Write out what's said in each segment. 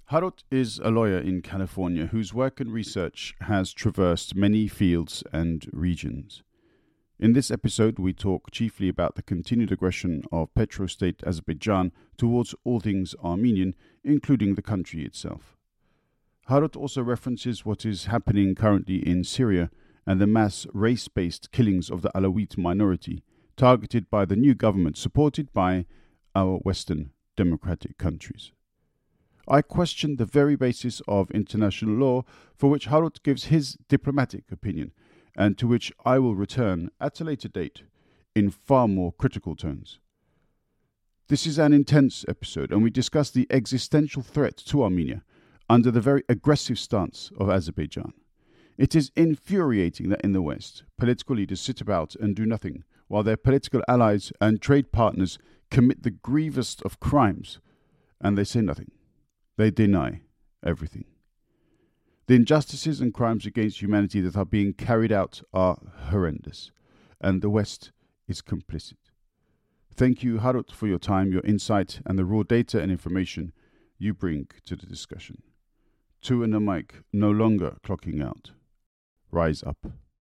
Harut is a lawyer in California whose work and research has traversed many fields and regions. In this episode, we talk chiefly about the continued aggression of petrostate Azerbaijan towards all things Armenian, including the country itself. Harut also references what is happening currently in Syria and the mass race-based killings of the Alawite minority, targeted by the new government supported by our Western democratic countries. I question the very basis of international law for which Harut gives his diplomatic opinion, and to which I will return at a later date in far more critical tones. This is an intense episode, and we discuss the existential threat to Armenia under the very aggressive stance of Azerbaijan. It is infuriating that in the West, political leaders sit about and do nothing, while their political allies and trade partners commit the grievous of crimes, and they say nothing. They deny everything. The injustices and crimes against humanity that are being carried out are horrendous, and the West is complicit. Thank you, Harut, for your time, your insight, and the raw data and information you bring to the discussion. Two and a mic, no longer clocking out. Rise up.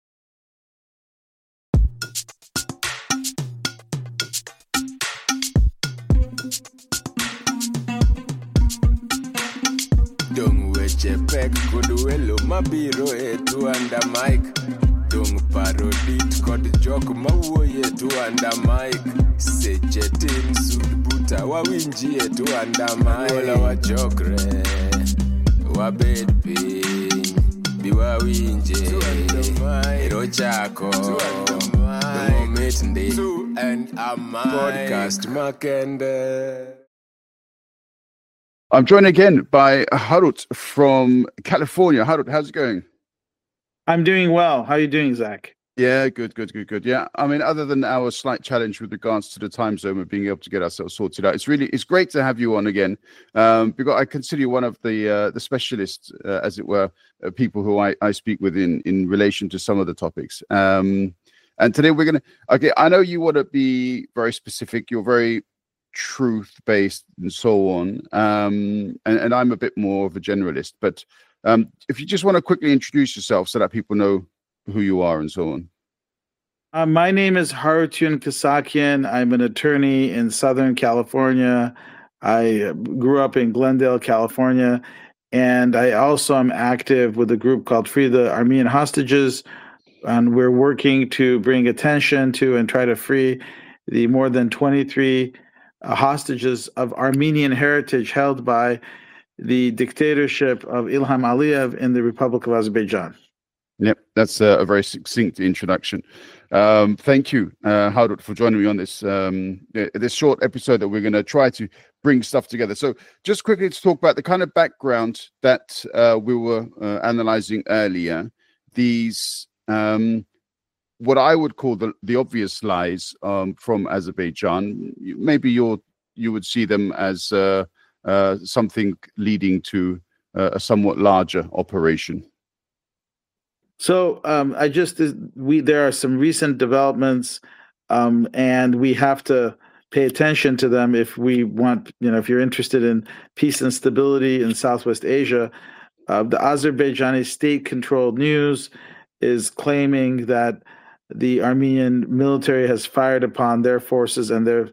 Dung weche pek kod welo mabiro etu under mic. Dung parodit kod jok mawuoye etu under mic. Seche tin sud buta wawinji etu under mic. Wala wachokre wabed piny biwawinje ero chako momit ndi and a mic podcast makende. I'm joined again by Harut from California. Harut, how's it going? I'm doing well. How are you doing, Zach? Yeah, good. Yeah, I mean, other than our slight challenge with regards to the time zone of being able to get ourselves sorted out, it's great to have you on again, because I consider you one of the specialists, as it were, people who I speak with in relation to some of the topics. And today I know you want to be very specific. You're very truth-based and so on, and I'm a bit more of a generalist, but if you just want to quickly introduce yourself so that people know who you are and so on. My name is Harutun Kasakian. I'm an attorney in Southern California. I grew up in Glendale, California, and I also am active with a group called Free the Armenian Hostages, and we're working to bring attention to and try to free the more than 23 hostages of Armenian heritage held by the dictatorship of Ilham Aliyev in the Republic of Azerbaijan. Yep, that's a very succinct introduction. Thank you, Harut, for joining me on this short episode that we're going to try to bring stuff together. So just quickly to talk about the kind of background that we were analyzing earlier, these what I would call the obvious lies from Azerbaijan. Maybe you would see them as something leading to a somewhat larger operation. So there are some recent developments, and we have to pay attention to them if we want. If you're interested in peace and stability in Southwest Asia, the Azerbaijani state-controlled news is claiming that the Armenian military has fired upon their forces and their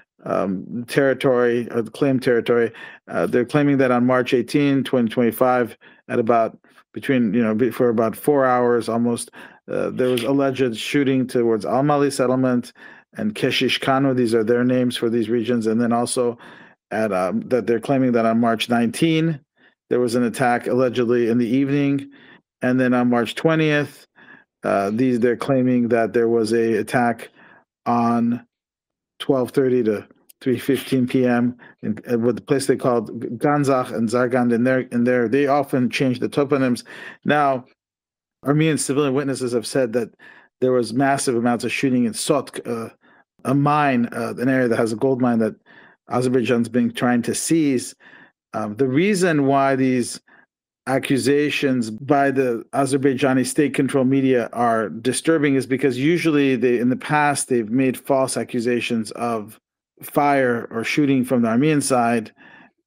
territory, or the claimed territory. They're claiming that on March 18, 2025, at about for about 4 hours almost, there was alleged shooting towards Almaly settlement and Keshish Kanu. These are their names for these regions. And then also that they're claiming that on March 19, there was an attack allegedly in the evening. And then on March 20th, they're claiming that there was a attack on 12:30 to 3:15 p.m. with the place they called Ganzakh and Zargand. In there, they often change the toponyms. Now, Armenian civilian witnesses have said that there was massive amounts of shooting in Sotk, a mine, an area that has a gold mine that Azerbaijan's been trying to seize. The reason why these accusations by the Azerbaijani state-controlled media are disturbing is because usually in the past they've made false accusations of fire or shooting from the Armenian side,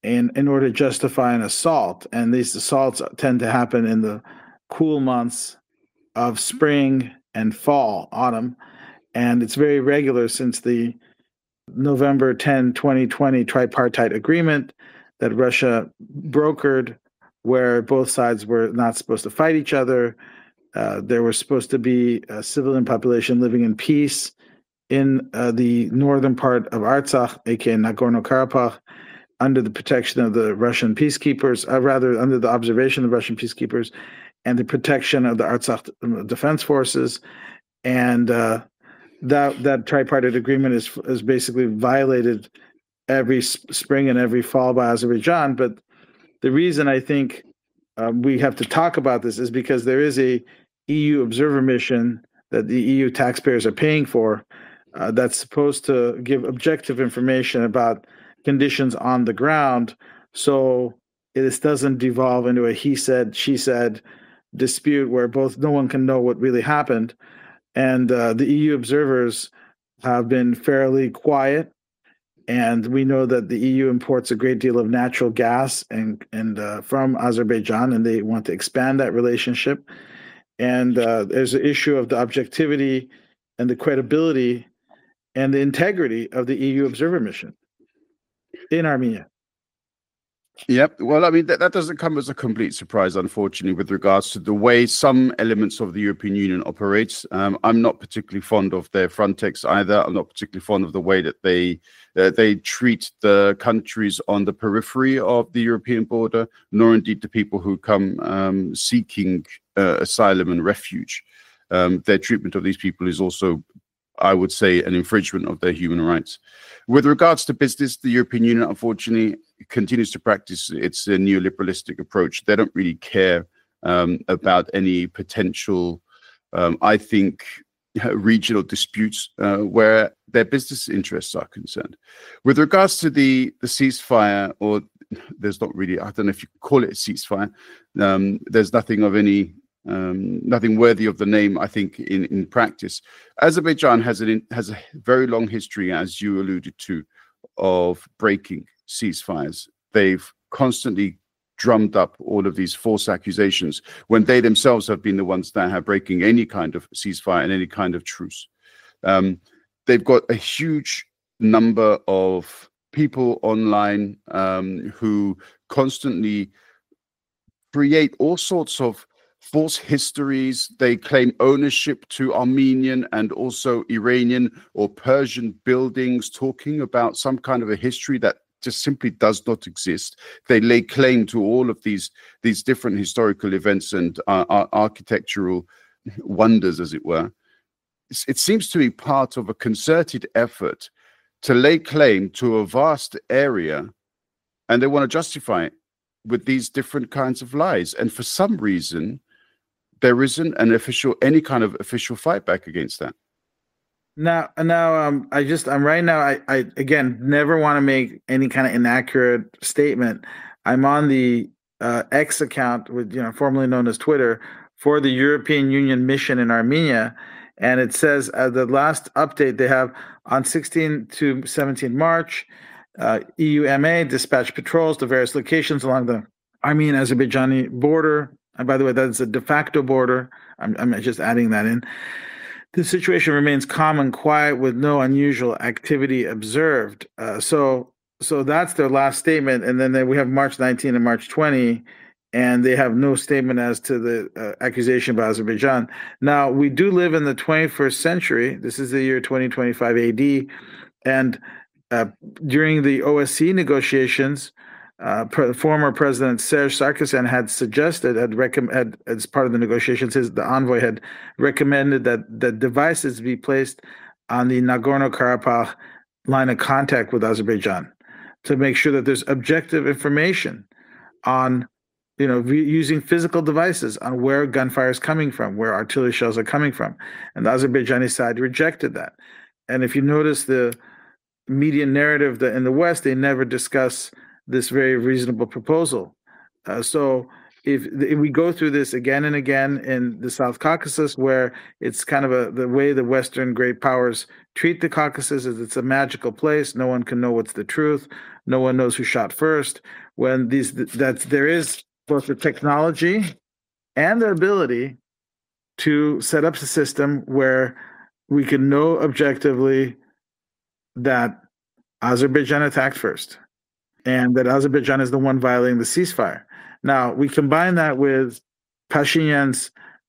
in order to justify an assault. And these assaults tend to happen in the cool months of spring and fall, autumn. And it's very regular since the November 10, 2020 tripartite agreement that Russia brokered, where both sides were not supposed to fight each other. There was supposed to be a civilian population living in peace in the northern part of Artsakh, aka Nagorno-Karabakh, under the protection of the Russian peacekeepers, rather under the observation of Russian peacekeepers and the protection of the Artsakh Defense Forces. And that tripartite agreement is basically violated every spring and every fall by Azerbaijan. But the reason I think we have to talk about this is because there is a EU observer mission that the EU taxpayers are paying for that's supposed to give objective information about conditions on the ground, so this doesn't devolve into a he said, she said dispute where no one can know what really happened. And the EU observers have been fairly quiet, and we know that the EU imports a great deal of natural gas and from Azerbaijan, and they want to expand that relationship. And there's an issue of the objectivity and the credibility and the integrity of the EU observer mission in Armenia. Yep. Well, I mean, that doesn't come as a complete surprise, unfortunately, with regards to the way some elements of the European Union operates. I'm not particularly fond of their Frontex either. I'm not particularly fond of the way that they treat the countries on the periphery of the European border, nor indeed the people who come seeking asylum and refuge. Their treatment of these people is also, I would say, an infringement of their human rights. With regards to business, the European Union, unfortunately, continues to practice its neoliberalistic approach. They don't really care about any potential, I think, regional disputes where their business interests are concerned. With regards to the ceasefire, or there's not really, I don't know if you call it a ceasefire, there's nothing of any nothing worthy of the name, I think, in practice. Azerbaijan has a very long history, as you alluded to, of breaking ceasefires. They've constantly drummed up all of these false accusations when they themselves have been the ones that are breaking any kind of ceasefire and any kind of truce. They've got a huge number of people online who constantly create all sorts of false histories. They claim ownership to Armenian and also Iranian or Persian buildings, talking about some kind of a history that just simply does not exist. They lay claim to all of these different historical events and architectural wonders, as it were. It seems to be part of a concerted effort to lay claim to a vast area, and they want to justify it with these different kinds of lies. And for some reason, there isn't any kind of official fight back against that. Now, I'm right now. I again never want to make any kind of inaccurate statement. I'm on the X account, formerly known as Twitter, for the European Union mission in Armenia, and it says the last update they have on 16 to 17 March, EUMA dispatched patrols to various locations along the Armenian-Azerbaijani border. And by the way, that's a de facto border. I'm just adding that in. The situation remains calm and quiet with no unusual activity observed. So that's their last statement. And then we have March 19 and March 20, and they have no statement as to the accusation by Azerbaijan. Now, we do live in the 21st century. This is the year 2025 AD. And during the OSCE negotiations, former President Serge Sarkisyan had suggested, had as part of the negotiations, the envoy had recommended that the devices be placed on the Nagorno-Karabakh line of contact with Azerbaijan to make sure that there's objective information on, using physical devices on where gunfire is coming from, where artillery shells are coming from. And the Azerbaijani side rejected that. And if you notice the media narrative that in the West, they never discuss this very reasonable proposal. So if we go through this again and again in the South Caucasus, where it's kind of the way the Western great powers treat the Caucasus is it's a magical place. No one can know what's the truth. No one knows who shot first. When there is both the technology and the ability to set up a system where we can know objectively that Azerbaijan attacked first and that Azerbaijan is the one violating the ceasefire. Now, we combine that with Pashinyan's,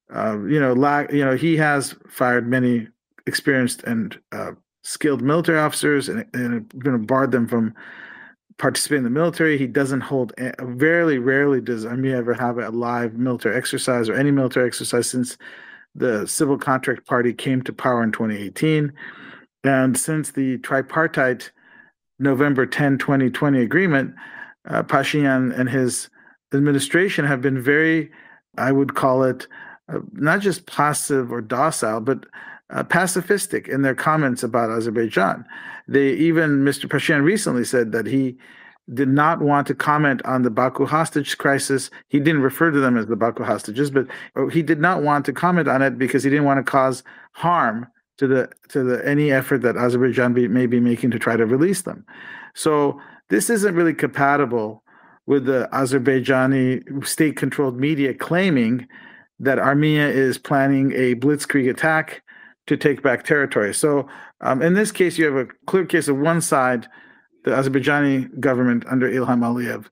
he has fired many experienced and skilled military officers and barred them from participating in the military. He doesn't hold, very rarely does Armenia ever have a live military exercise or any military exercise since the Civil Contract Party came to power in 2018. And since the tripartite November 10, 2020 agreement, Pashinyan and his administration have been very, I would call it, not just passive or docile, but pacifistic in their comments about Azerbaijan. Mr. Pashinyan recently said that he did not want to comment on the Baku hostage crisis. He didn't refer to them as the Baku hostages, but he did not want to comment on it because he didn't want to cause harm to any effort that Azerbaijan may be making to try to release them. So this isn't really compatible with the Azerbaijani state-controlled media claiming that Armenia is planning a blitzkrieg attack to take back territory. So in this case, you have a clear case of one side, the Azerbaijani government under Ilham Aliyev,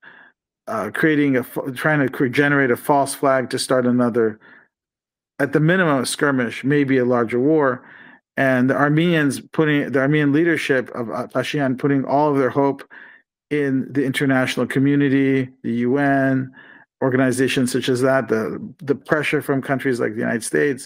trying to generate a false flag to start another, at the minimum, a skirmish, maybe a larger war, and the Armenian leadership of Pashinyan putting all of their hope in the international community, the UN, organizations such as that, the pressure from countries like the United States,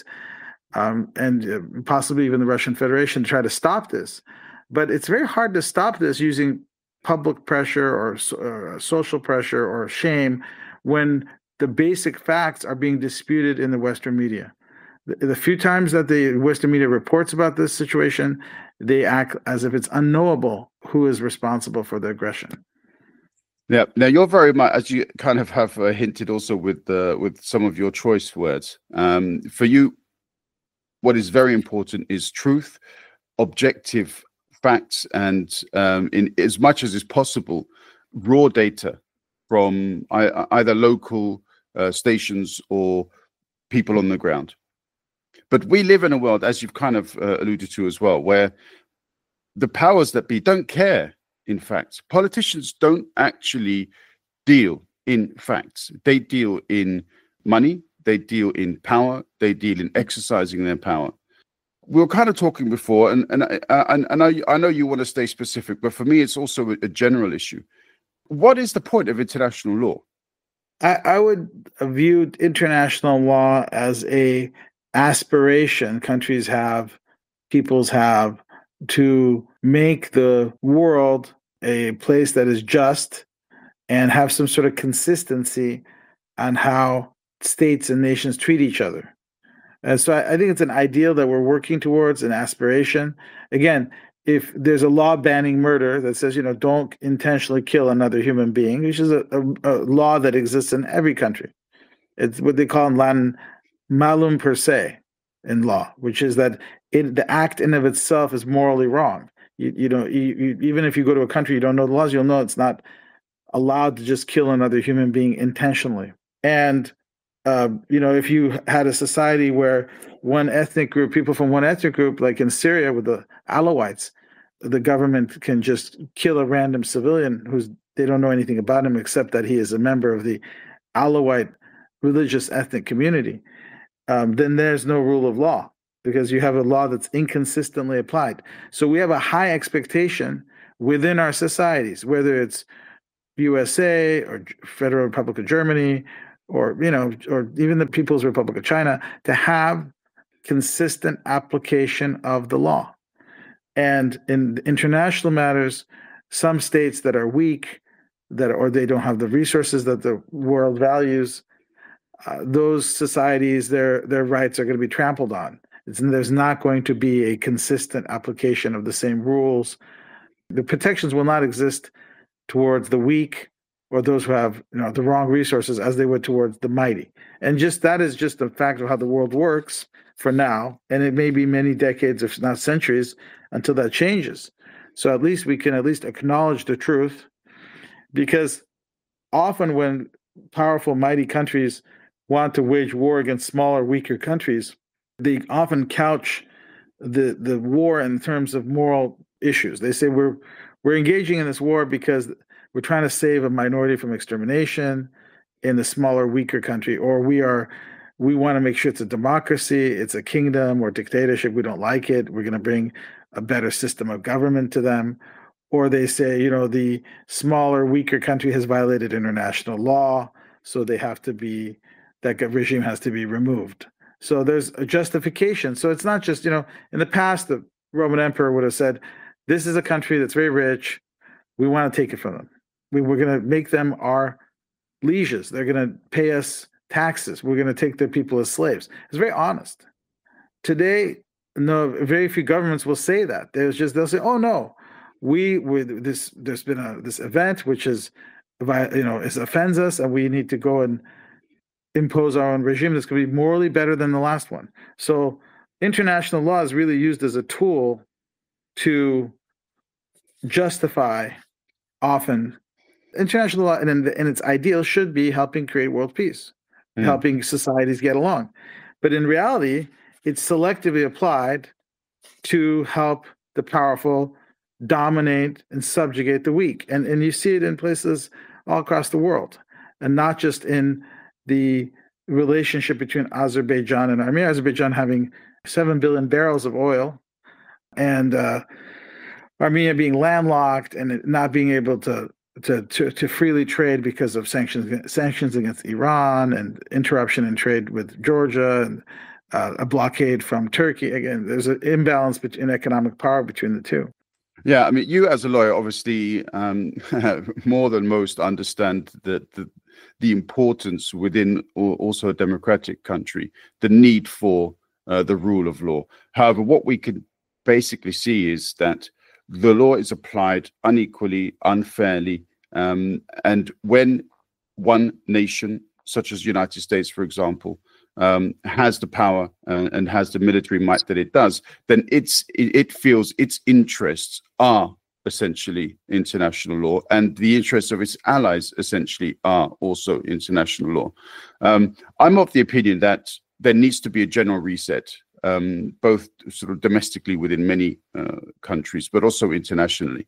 and possibly even the Russian Federation to try to stop this. But it's very hard to stop this using public pressure or social pressure or shame when the basic facts are being disputed in the Western media. The few times that the Western media reports about this situation, they act as if it's unknowable who is responsible for the aggression. Yeah. Now you're very much, as you kind of have hinted also with some of your choice words. For you, what is very important is truth, objective facts, and in as much as is possible, raw data from either local stations or people on the ground. But we live in a world, as you've kind of alluded to as well, where the powers that be don't care, in fact. Politicians don't actually deal in facts. They deal in money, they deal in power, they deal in exercising their power. We were kind of talking before, and I know you want to stay specific, but for me, it's also a general issue. What is the point of international law? I would view international law as a aspiration countries have, peoples have, to make the world a place that is just and have some sort of consistency on how states and nations treat each other. And so I think it's an ideal that we're working towards, an aspiration. Again, if there's a law banning murder that says, don't intentionally kill another human being, which is a law that exists in every country. It's what they call in Latin malum per se in law, which is that the act in of itself is morally wrong. Even if you go to a country you don't know the laws, you'll know it's not allowed to just kill another human being intentionally. And if you had a society where people from one ethnic group, like in Syria with the Alawites, the government can just kill a random civilian they don't know anything about him except that he is a member of the Alawite religious ethnic community, then there's no rule of law because you have a law that's inconsistently applied. So we have a high expectation within our societies, whether it's USA or Federal Republic of Germany or even the People's Republic of China, to have consistent application of the law. And in international matters, some states that are weak, or they don't have the resources that the world values, those societies, their rights are going to be trampled on. There's not going to be a consistent application of the same rules. The protections will not exist towards the weak or those who have the wrong resources as they would towards the mighty. And just that is just a fact of how the world works for now. And it may be many decades, if not centuries, until that changes. So at least we can acknowledge the truth, because often when powerful, mighty countries want to wage war against smaller, weaker countries, they often couch the war in terms of moral issues. They say we're engaging in this war because we're trying to save a minority from extermination in the smaller, weaker country, or we want to make sure it's a democracy, it's a kingdom or dictatorship. We don't like it. We're going to bring a better system of government to them. Or they say, the smaller, weaker country has violated international law, so that regime has to be removed. So there's a justification. So it's not just, in the past, the Roman emperor would have said, this is a country that's very rich. We want to take it from them. We're going to make them our lieges. They're going to pay us taxes. We're going to take their people as slaves. It's very honest. Today, no, very few governments will say that. They'll say, oh no, there's been this event which is, offends us, and we need to go and impose our own regime that's going to be morally better than the last one. So international law is really used as a tool to justify often international law, and its ideal should be helping create world peace, helping societies get along. But in reality, it's selectively applied to help the powerful dominate and subjugate the weak. And you see it in places all across the world, and not just in the relationship between Azerbaijan and Armenia. Azerbaijan having 7 billion barrels of oil, and Armenia being landlocked and not being able to freely trade because of sanctions against Iran and interruption in trade with Georgia and a blockade from Turkey. Again, there's an imbalance in economic power between the two. Yeah, I mean, you as a lawyer, obviously, more than most understand the importance within also a democratic country, the need for the rule of law. However, what we can basically see is that the law is applied unequally, unfairly, and when one nation, such as the United States, for example, has the power and has the military might that it does, then it feels its interests are essentially international law, and the interests of its allies essentially are also international law. I'm of the opinion that there needs to be a general reset, both sort of domestically within many countries, but also internationally.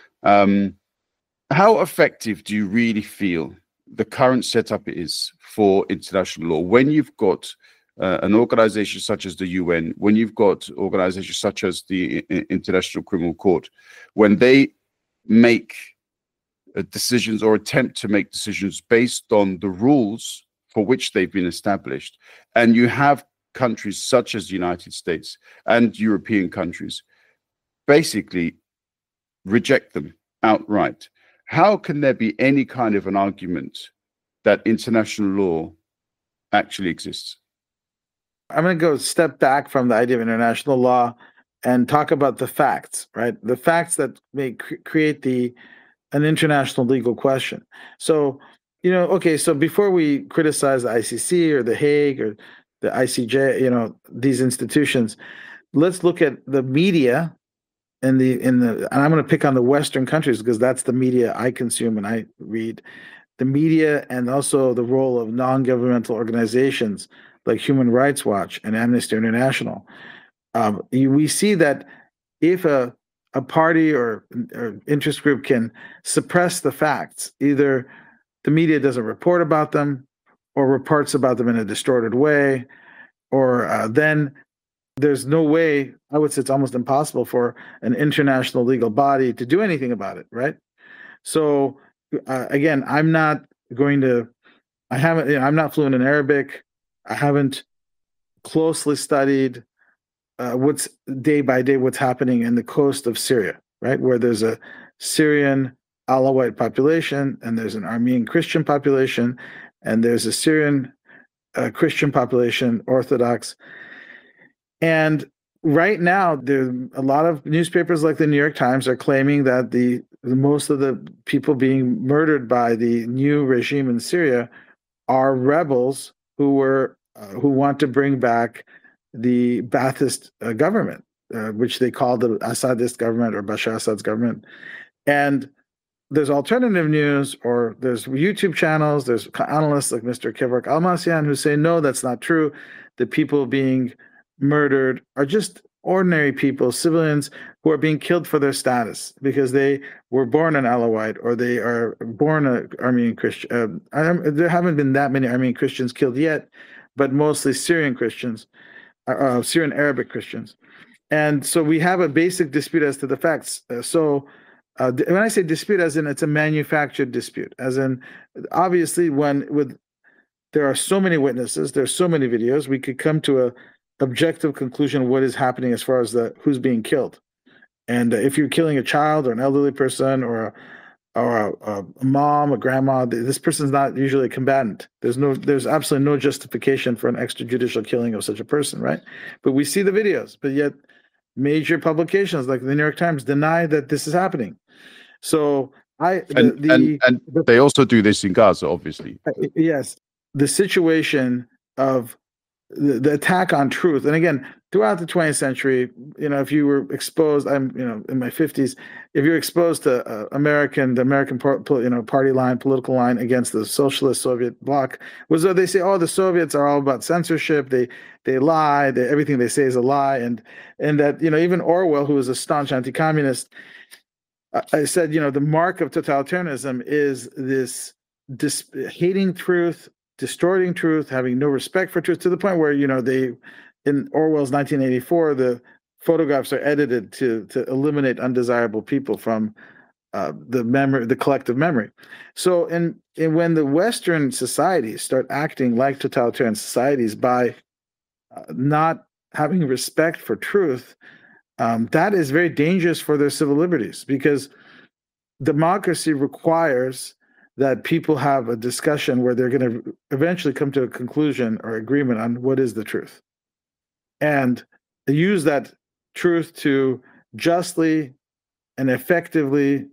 How effective do you really feel the current setup is for international law when you've got an organization such as the UN, when you've got organizations such as the International Criminal Court, when they make decisions or attempt to make decisions based on the rules for which they've been established, and you have countries such as the United States and European countries basically reject them outright? How can there be any kind of an argument that international law actually exists? I'm going to go a step back from the idea of international law and talk about the facts, right? The facts that may create an international legal question. So, so before we criticize the ICC or the Hague or the ICJ, these institutions, let's look at the media and and I'm going to pick on the Western countries because that's the media I consume and I read. The media, and also the role of non-governmental organizations like Human Rights Watch and Amnesty International. We see that if a party or interest group can suppress the facts, either the media doesn't report about them or reports about them in a distorted way, or then there's no way, I would say it's almost impossible for an international legal body to do anything about it, right? So again, I'm not fluent in Arabic. I haven't closely studied what's day by day what's happening in the coast of Syria, right? Where there's a Syrian Alawite population, and there's an Armenian Christian population, and there's a Syrian Christian population, Orthodox. And right now, there a lot of newspapers like the New York Times are claiming that the most of the people being murdered by the new regime in Syria are rebels who want to bring back the Ba'athist government, which they call the Assadist government or Bashar Assad's government. And there's alternative news, or there's YouTube channels, there's analysts like Mr. Kevork Almasyan who say, no, that's not true. The people being murdered are just ordinary people, civilians who are being killed for their status because they were born an Alawite or they are born an Armenian Christian. There haven't been that many Armenian Christians killed yet, but mostly Syrian Christians, Syrian Arabic Christians. And so we have a basic dispute as to the facts. When I say dispute, as in it's a manufactured dispute, as in obviously there are so many witnesses, there's so many videos, we could come to a objective conclusion of what is happening as far as who's being killed. And if you're killing a child or an elderly person or a mom, a grandma, this person's not usually a combatant. There's absolutely no justification for an extrajudicial killing of such a person, right? But we see the videos, but yet major publications like the New York Times deny that this is happening. So they also do this in Gaza, obviously. Yes, the situation of the attack on truth, and again, throughout the 20th century, if you were exposed, I'm in my 50s, if you're exposed to the American party line, political line against the socialist Soviet bloc, was that they say, oh, the Soviets are all about censorship, they lie, everything they say is a lie, and that even Orwell, who was a staunch anti-communist, I said, the mark of totalitarianism is this hating truth, distorting truth, having no respect for truth, to the point where in Orwell's 1984, the photographs are edited to eliminate undesirable people from the collective memory. So when the Western societies start acting like totalitarian societies by not having respect for truth, that is very dangerous for their civil liberties, because democracy requires that people have a discussion where they're going to eventually come to a conclusion or agreement on what is the truth, and use that truth to justly and efficiently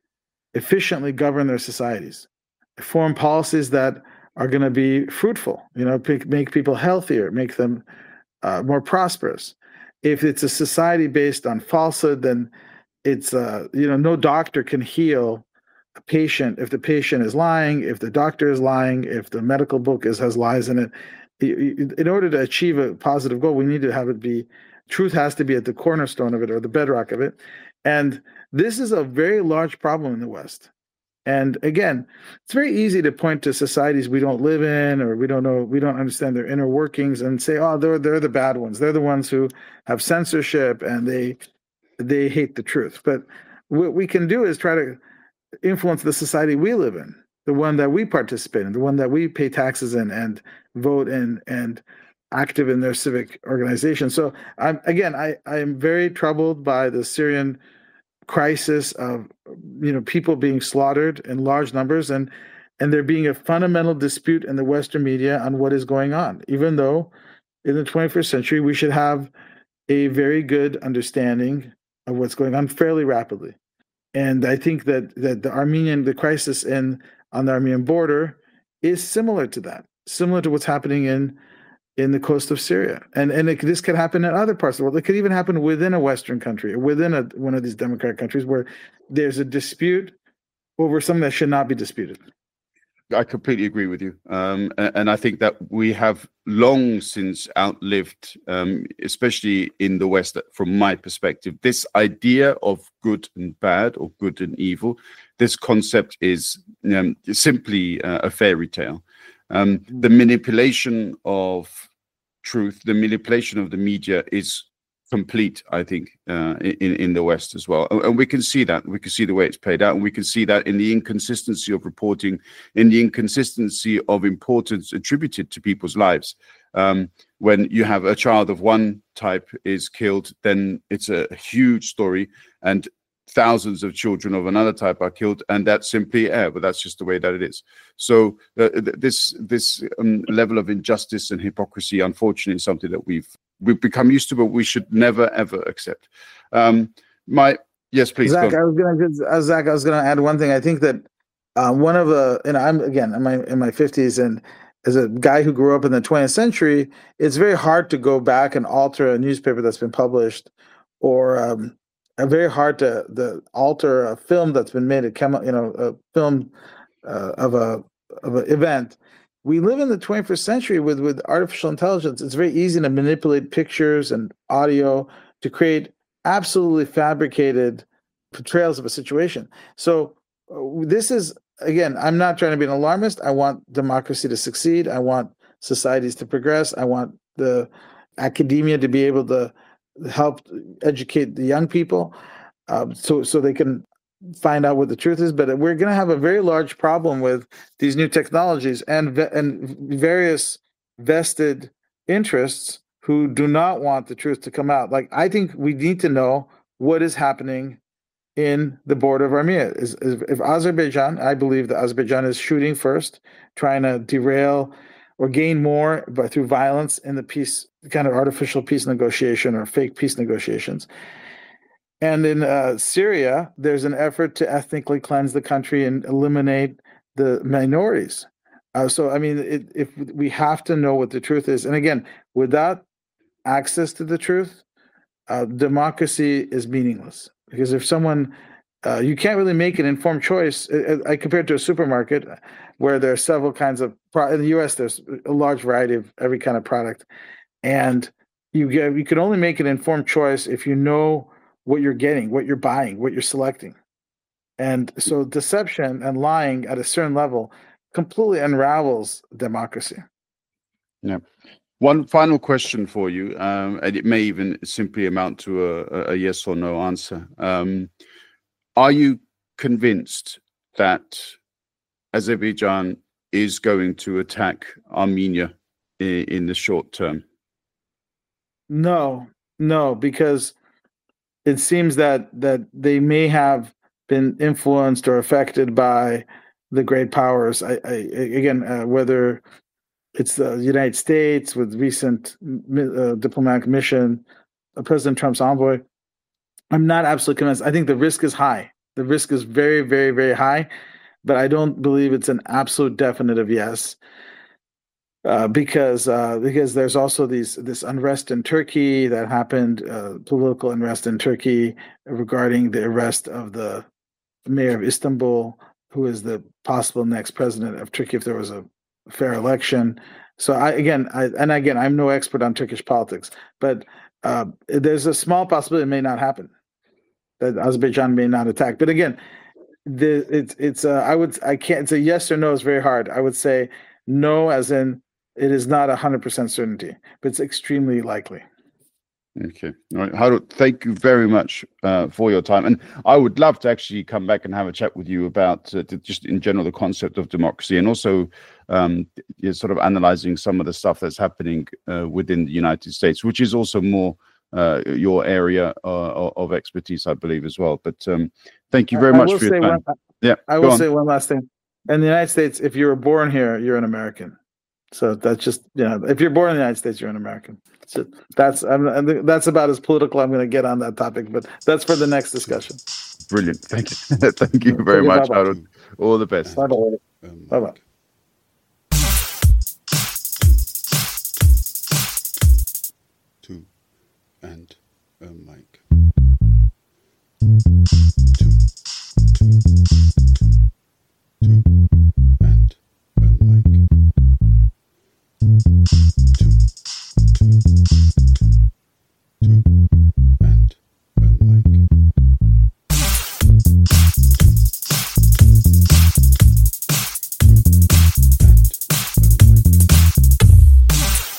govern their societies, form policies that are going to be fruitful, make people healthier, make them more prosperous. If it's a society based on falsehood, then it's no doctor can heal a patient if the patient is lying, if the doctor is lying, if the medical book has lies in it. In order to achieve a positive goal, we need to have it be, truth has to be at the cornerstone of it, or the bedrock of it. And this is a very large problem in the West. And again, it's very easy to point to societies we don't live in, or we don't understand their inner workings, and say, oh, they're the bad ones. They're the ones who have censorship and they hate the truth. But what we can do is try to influence the society we live in, the one that we participate in, the one that we pay taxes in and vote in and active in their civic organization. So I am very troubled by the Syrian crisis of people being slaughtered in large numbers, and there being a fundamental dispute in the Western media on what is going on, even though in the 21st century we should have a very good understanding of what's going on fairly rapidly. And I think that the crisis on the Armenian border is similar to that, similar to what's happening in the coast of Syria. And this could happen in other parts of the world. It could even happen within a Western country, or within one of these democratic countries, where there's a dispute over something that should not be disputed. I completely agree with you. And I think that we have long since outlived, especially in the West, from my perspective, this idea of good and bad, or good and evil. This concept is simply a fairy tale. The manipulation of truth, the manipulation of the media is complete, I think, in the West as well. And we can see that. We can see the way it's played out. And we can see that in the inconsistency of reporting, in the inconsistency of importance attributed to people's lives. When you have a child of one type is killed, then it's a huge story. And thousands of children of another type are killed, and that's simply air, but that's just the way that it is. So this level of injustice and hypocrisy, unfortunately, is something that we've become used to, but we should never, ever accept. My Yes, please. Zach, go. I was gonna add one thing. I think that one of the, and I'm again in my 50s, and as a guy who grew up in the 20th century, it's very hard to go back and alter a newspaper that's been published, or very hard to alter a film that's been made, a film of a event. We live in the 21st century with artificial intelligence. It's very easy to manipulate pictures and audio to create absolutely fabricated portrayals of a situation. So this is, again, I'm not trying to be an alarmist. I want democracy to succeed. I want societies to progress. I want the academia to be able to help educate the young people, so they can find out what the truth is. But we're going to have a very large problem with these new technologies and various vested interests who do not want the truth to come out. Like, I think we need to know what is happening in the border of Armenia. If Azerbaijan, I believe that Azerbaijan is shooting first, trying to derail or gain more through violence in the peace, kind of artificial peace negotiation or fake peace negotiations. And in Syria, there's an effort to ethnically cleanse the country and eliminate the minorities. So, I mean, if we have to know what the truth is, and again, without access to the truth, democracy is meaningless. Because if someone, you can't really make an informed choice. I compare it to a supermarket where there are several kinds of in the U.S. There's a large variety of every kind of product, and you can only make an informed choice if you know what you're getting, what you're buying, what you're selecting. And so deception and lying at a certain level completely unravels democracy. Yeah. One final question for you, and it may even simply amount to a yes or no answer. Are you convinced that Azerbaijan is going to attack Armenia in the short term? No, because it seems that they may have been influenced or affected by the great powers. Whether it's the United States with recent diplomatic mission, President Trump's envoy, I'm not absolutely convinced. I think the risk is high. The risk is very, very, very high, but I don't believe it's an absolute definitive yes. Because there's also this unrest in Turkey that happened, political unrest in Turkey regarding the arrest of the mayor of Istanbul, who is the possible next president of Turkey if there was a fair election. So I'm no expert on Turkish politics, but there's a small possibility it may not happen, that Azerbaijan may not attack. But again, it's a yes or no is very hard. I would say no, as in it is not 100% certainty, but it's extremely likely. Okay. All right. Harut, thank you very much for your time. And I would love to actually come back and have a chat with you about just in general the concept of democracy, and also sort of analyzing some of the stuff that's happening within the United States, which is also more your area of expertise, I believe, as well. But thank you very much for your time. I will say one last thing. In the United States, if you were born here, you're an American. So that's just, if you're born in the United States, you're an American. So that's about as political I'm going to get on that topic, but that's for the next discussion. Brilliant. Thank you. Thank you very much, Harut. All the best. Bye-bye. Bye-bye. Two and a mic. Two.